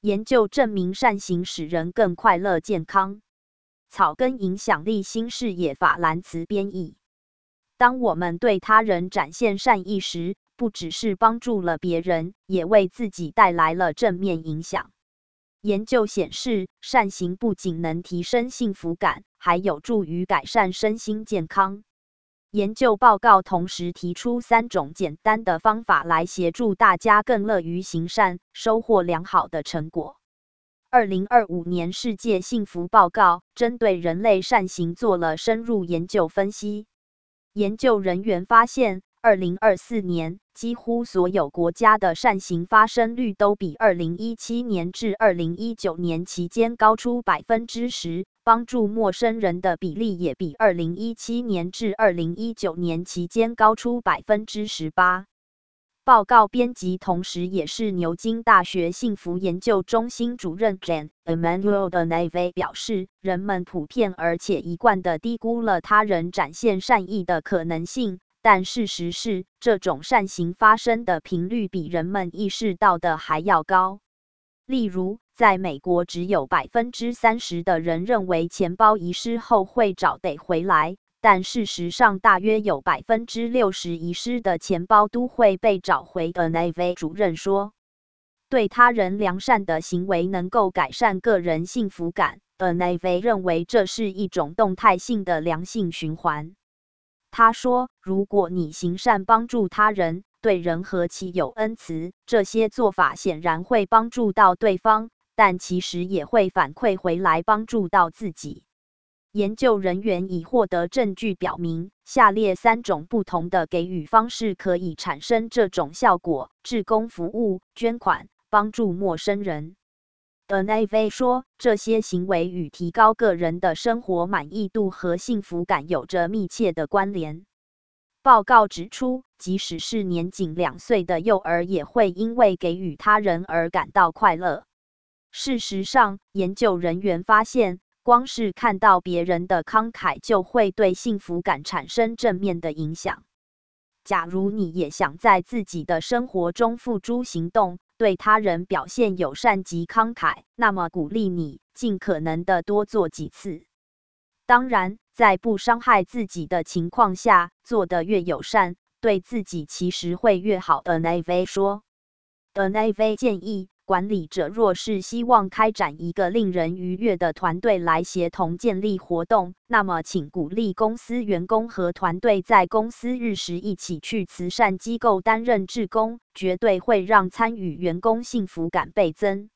研究证明善行使人更快乐健康。草根影响力新视野法兰茨编译。当我们对他人展现善意时，不只是帮助了别人，也为自己带来了正面影响。研究显示，善行不仅能提升幸福感，还有助于改善身心健康。研究报告同时提出3种简单的方法来协助大家更乐于行善，收获良好的成果。2025年世界幸福报告针对人类善行做了深入研究分析。研究人员发现，2024年几乎所有国家的善行发生率都比2017年至2019年期间高出10%，帮助陌生人的比例也比2017年至2019年期间高出18%。报告编辑同时也是牛津大学幸福研究中心主任 Jan Emanuel de Neve 表示，人们普遍而且一贯地低估了他人展现善意的可能性，但事实是，这种善行发生的频率比人们意识到的还要高。例如，在美国只有30%的人认为钱包遗失后会找得回来，但事实上大约有60%遗失的钱包都会被找回。的 Neve 主任说，对他人良善的行为能够改善个人幸福感。的 Neve 认为这是一种动态性的良性循环。他说，如果你行善帮助他人，对人和其有恩慈，这些做法显然会帮助到对方，但其实也会反馈回来帮助到自己。研究人员已获得证据表明，下列3种不同的给予方式可以产生这种效果：志工服务、捐款、帮助陌生人。的 Neve 说，这些行为与提高个人的生活满意度和幸福感有着密切的关联。报告指出，即使是年仅2岁的幼儿也会因为给予他人而感到快乐。事实上，研究人员发现，光是看到别人的慷慨就会对幸福感产生正面的影响。假如你也想在自己的生活中付诸行动，对他人表现友善及慷慨，那么鼓励你尽可能的多做几次。当然，在不伤害自己的情况下，做得越友善，对自己其实会越好。的 Neve 说。的 Neve 建议，管理者若是希望开展一个令人愉悦的团队来协同建立活动，那么请鼓励公司员工和团队在公司日时一起去慈善机构担任志工，绝对会让参与员工幸福感倍增。